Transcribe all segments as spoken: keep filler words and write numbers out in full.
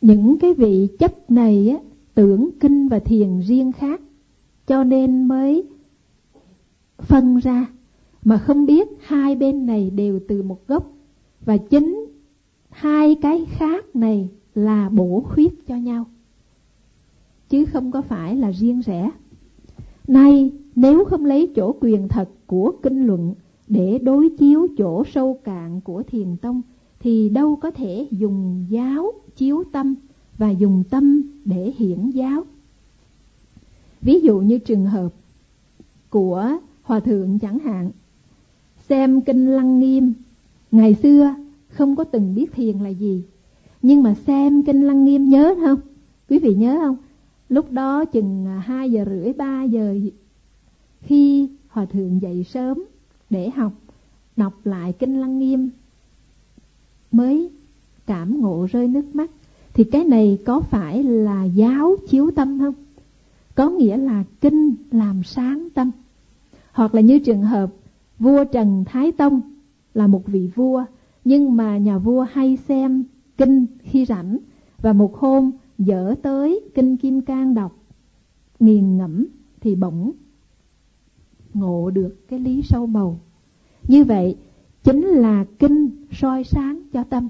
những cái vị chấp này á, tưởng kinh và thiền riêng khác, cho nên mới phân ra, mà không biết hai bên này đều từ một gốc, và chính hai cái khác này là bổ khuyết cho nhau, chứ không có phải là riêng rẽ. Nay nếu không lấy chỗ quyền thật của kinh luận để đối chiếu chỗ sâu cạn của thiền tông, thì đâu có thể dùng giáo chiếu tâm và dùng tâm để hiển giáo. Ví dụ như trường hợp của Hòa Thượng chẳng hạn, xem kinh Lăng Nghiêm, ngày xưa không có từng biết thiền là gì, nhưng mà xem kinh Lăng Nghiêm, nhớ không? Quý vị nhớ không? Lúc đó chừng hai giờ rưỡi, ba giờ, khi Hòa Thượng dậy sớm để học, đọc lại kinh Lăng Nghiêm mới cảm ngộ rơi nước mắt. Thì cái này có phải là giáo chiếu tâm không? Có nghĩa là kinh làm sáng tâm. Hoặc là như trường hợp vua Trần Thái Tông là một vị vua, nhưng mà nhà vua hay xem kinh khi rảnh, và một hôm dở tới kinh Kim Cang đọc, nghiền ngẫm thì bỗng ngộ được cái lý sâu bầu. Như vậy chính là kinh soi sáng cho tâm.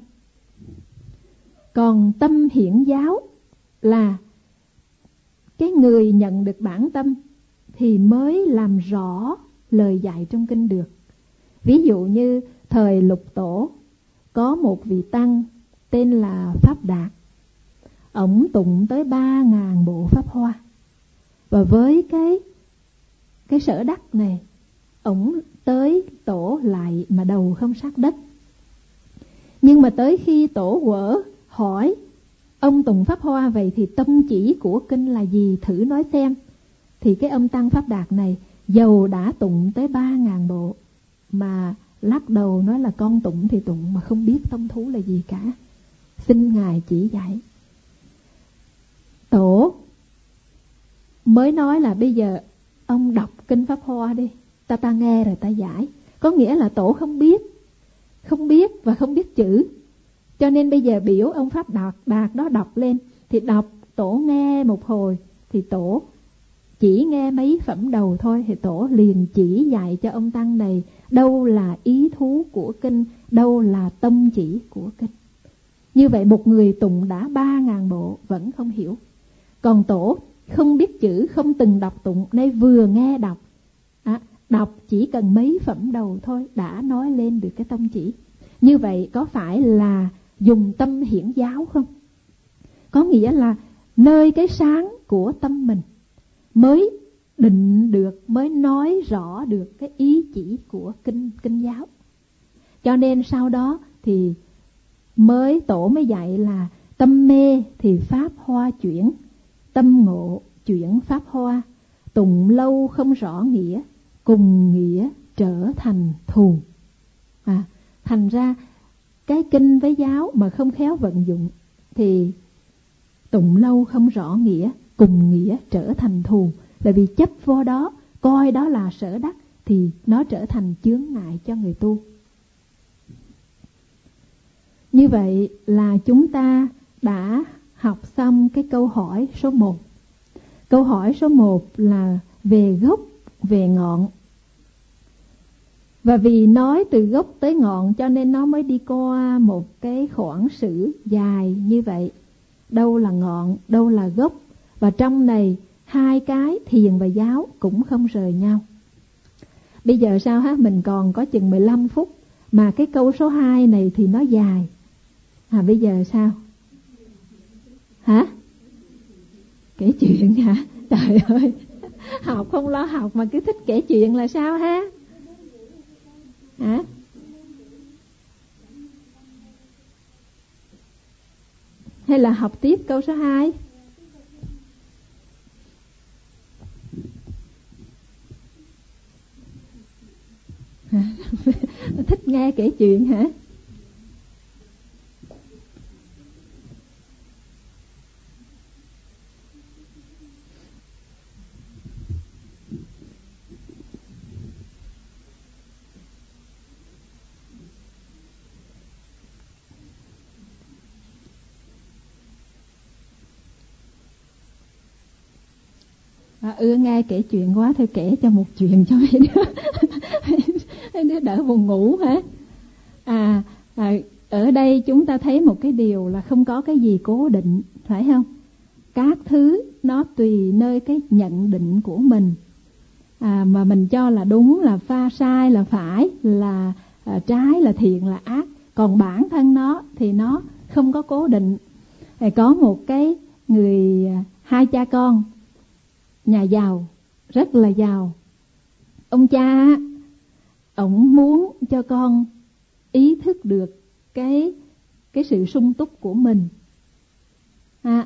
Còn tâm hiển giáo là cái người nhận được bản tâm thì mới làm rõ lời dạy trong kinh được. Ví dụ như thời Lục Tổ có một vị tăng tên là Pháp Đạt, ổng tụng tới ba ngàn bộ pháp hoa, và với cái cái sở đắc này, ổng tới tổ lại mà đầu không sát đất. Nhưng mà tới khi tổ quở hỏi ông tụng pháp hoa vậy thì tông chỉ của kinh là gì, thử nói xem, thì cái ông tăng Pháp Đạt này dầu đã tụng tới ba ngàn bộ mà lắc đầu nói là con tụng thì tụng mà không biết tông thú là gì cả, xin ngài chỉ dạy. Tổ mới nói là bây giờ ông đọc kinh pháp hoa đi, ta ta nghe rồi ta giải. Có nghĩa là tổ không biết, không biết và không biết chữ, cho nên bây giờ biểu ông Pháp Đạt Đạt đó đọc lên. Thì đọc, tổ nghe một hồi, thì tổ chỉ nghe mấy phẩm đầu thôi, thì tổ liền chỉ dạy cho ông tăng này đâu là ý thú của kinh, đâu là tông chỉ của kinh. Như vậy một người tụng đã ba ngàn bộ vẫn không hiểu. Còn tổ không biết chữ, không từng đọc tụng, nay vừa nghe đọc, à, đọc chỉ cần mấy phẩm đầu thôi đã nói lên được cái tông chỉ. Như vậy có phải là dùng tâm hiển giáo không? Có nghĩa là nơi cái sáng của tâm mình mới định được, mới nói rõ được cái ý chỉ của kinh kinh giáo. Cho nên sau đó thì mới tổ mới dạy là tâm mê thì pháp hoa chuyển, tâm ngộ chuyển pháp hoa, tụng lâu không rõ nghĩa, cùng nghĩa trở thành thù. À, thành ra cái kinh với giáo mà không khéo vận dụng thì tụng lâu không rõ nghĩa, cùng nghĩa trở thành thù. Là vì chấp vô đó, coi đó là sở đắc, thì nó trở thành chướng ngại cho người tu. Như vậy là chúng ta đã học xong cái câu hỏi số một. Câu hỏi số một là về gốc, về ngọn. Và vì nói từ gốc tới ngọn cho nên nó mới đi qua một cái khoản sử dài như vậy. Đâu là ngọn, đâu là gốc. Và trong này hai cái thiền và giáo cũng không rời nhau. Bây giờ sao ha, mình còn có chừng mười lăm phút, mà cái câu số hai này thì nó dài. À bây giờ sao? Hả? Kể chuyện hả? Trời ơi, học không lo học mà cứ thích kể chuyện là sao ha? Hả? Hay là học tiếp câu số hai? Thích nghe kể chuyện hả? À, ưa nghe kể chuyện quá, thôi kể cho một chuyện cho mấy đứa mấy đứa đỡ buồn ngủ hả? À, à ở đây chúng ta thấy một cái điều là không có cái gì cố định, phải không? Các thứ nó tùy nơi cái nhận định của mình, à, mà mình cho là đúng, là pha sai, là phải, là à, trái, là thiện, là ác. Còn bản thân nó thì nó không có cố định. Thì có một cái người, hai cha con nhà giàu, rất là giàu. Ông cha ổng muốn cho con ý thức được cái cái sự sung túc của mình. À,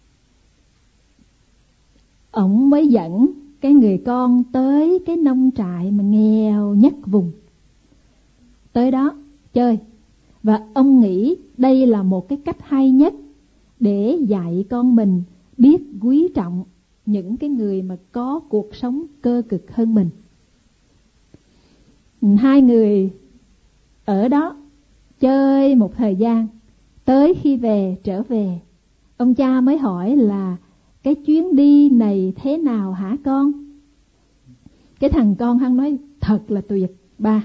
ổng mới dẫn cái người con tới cái nông trại mà nghèo nhất vùng, tới đó chơi. Và ông nghĩ đây là một cái cách hay nhất để dạy con mình biết quý trọng những cái người mà có cuộc sống cơ cực hơn mình. Hai người ở đó chơi một thời gian, tới khi về trở về, ông cha mới hỏi là cái chuyến đi này thế nào hả con? Cái thằng con hắn nói thật là tuyệt ba.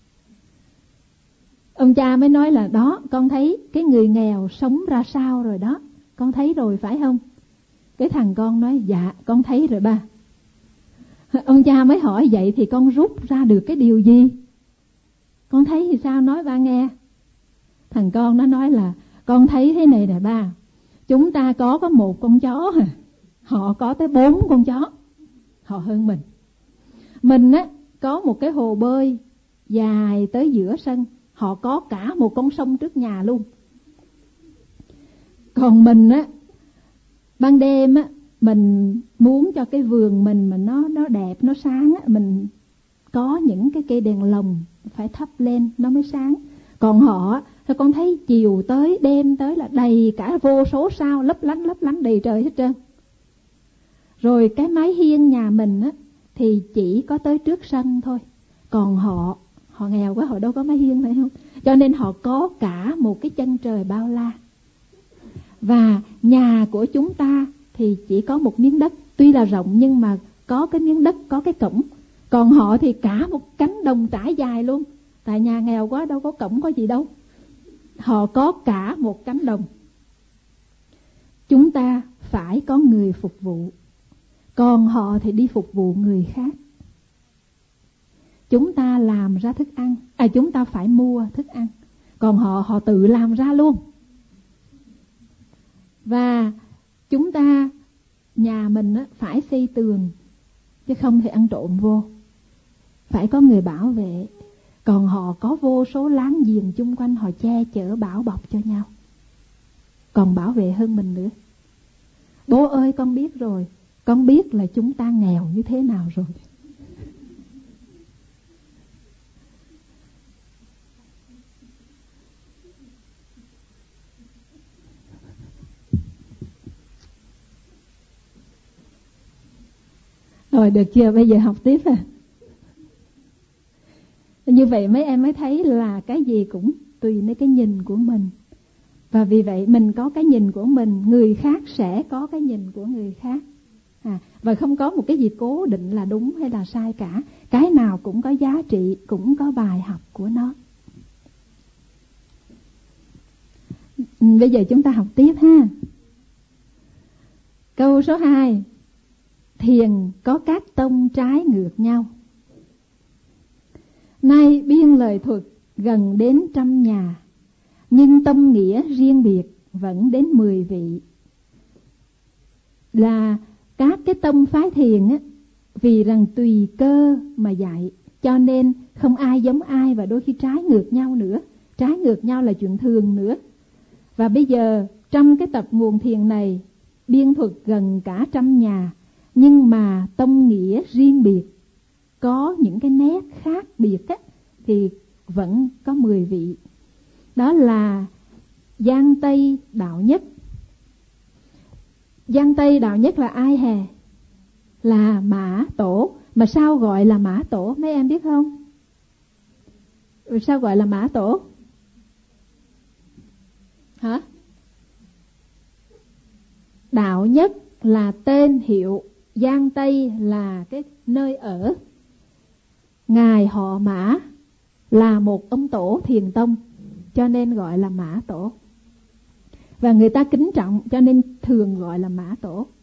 Ông cha mới nói là đó, con thấy cái người nghèo sống ra sao rồi đó, con thấy rồi phải không? Cái thằng con nói dạ con thấy rồi ba. Ông cha mới hỏi vậy thì con rút ra được cái điều gì? Con thấy thì sao, nói ba nghe. Thằng con nó nói là con thấy thế này nè ba, chúng ta có có một con chó, họ có tới bốn con chó, họ hơn mình. Mình á có một cái hồ bơi dài tới giữa sân, họ có cả một con sông trước nhà luôn. Còn mình á, ban đêm á, mình muốn cho cái vườn mình mà nó nó đẹp, nó sáng á, mình có những cái cây đèn lồng phải thắp lên nó mới sáng. Còn họ, thì con thấy chiều tới đêm tới là đầy cả vô số sao lấp lánh lấp lánh đầy trời hết trơn. Rồi cái mái hiên nhà mình á thì chỉ có tới trước sân thôi. Còn họ, họ nghèo quá, họ đâu có mái hiên phải không? Cho nên họ có cả một cái chân trời bao la. Và nhà của chúng ta thì chỉ có một miếng đất, tuy là rộng nhưng mà có cái miếng đất, có cái cổng. Còn họ thì cả một cánh đồng trải dài luôn. Tại nhà nghèo quá đâu có cổng có gì đâu. Họ có cả một cánh đồng. Chúng ta phải có người phục vụ, còn họ thì đi phục vụ người khác. Chúng ta làm ra thức ăn, à chúng ta phải mua thức ăn, còn họ họ tự làm ra luôn. Và chúng ta, nhà mình á, phải xây tường, chứ không thể ăn trộm vô. Phải có người bảo vệ. Còn họ có vô số láng giềng chung quanh, họ che chở bảo bọc cho nhau, còn bảo vệ hơn mình nữa. Bố ơi con biết rồi, con biết là chúng ta nghèo như thế nào rồi. Rồi được chưa, bây giờ học tiếp à. Như vậy mấy em mới thấy là cái gì cũng tùy nơi cái nhìn của mình. Và vì vậy mình có cái nhìn của mình, người khác sẽ có cái nhìn của người khác. À, và không có một cái gì cố định là đúng hay là sai cả. Cái nào cũng có giá trị, cũng có bài học của nó. Bây giờ chúng ta học tiếp ha. Câu số hai. Thiền có các tông trái ngược nhau. Nay biên lời thuật gần đến trăm nhà, nhưng tâm nghĩa riêng biệt vẫn đến mười vị. Là các cái tông phái thiền á, vì rằng tùy cơ mà dạy, cho nên không ai giống ai, và đôi khi trái ngược nhau nữa. Trái ngược nhau là chuyện thường nữa. Và bây giờ trong cái tập nguồn thiền này, biên thuật gần cả trăm nhà, nhưng mà tông nghĩa riêng biệt, có những cái nét khác biệt á, thì vẫn có mười vị. Đó là Giang Tây Đạo Nhất. Giang Tây Đạo Nhất là ai hè? Là Mã Tổ. Mà sao gọi là Mã Tổ mấy em biết không? Rồi sao gọi là Mã Tổ? Hả? Đạo Nhất là tên hiệu Giang Tây là cái nơi ở. Ngài họ Mã là một ông tổ thiền tông, cho nên gọi là Mã Tổ. Và người ta kính trọng cho nên thường gọi là Mã Tổ.